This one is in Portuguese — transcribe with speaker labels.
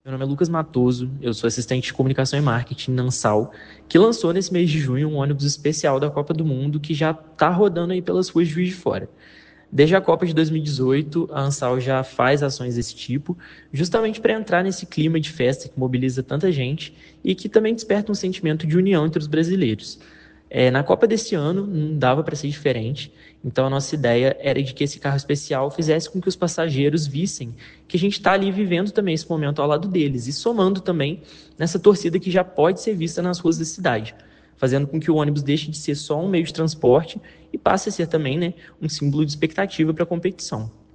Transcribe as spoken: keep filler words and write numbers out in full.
Speaker 1: Meu nome é Lucas Matoso, eu sou assistente de comunicação e marketing na Ansal, que lançou nesse mês de junho um ônibus especial da Copa do Mundo que já está rodando aí pelas ruas de Juiz de Fora. Desde a Copa de dois mil e dezoito, a Ansal já faz ações desse tipo, justamente para entrar nesse clima de festa que mobiliza tanta gente e que também desperta um sentimento de união entre os brasileiros. É, na Copa desse ano, não dava para ser diferente, então a nossa ideia era de que esse carro especial fizesse com que os passageiros vissem que a gente está ali vivendo também esse momento ao lado deles e somando também nessa torcida que já pode ser vista nas ruas da cidade, fazendo com que o ônibus deixe de ser só um meio de transporte e passe a ser também, né, um símbolo de expectativa para a competição.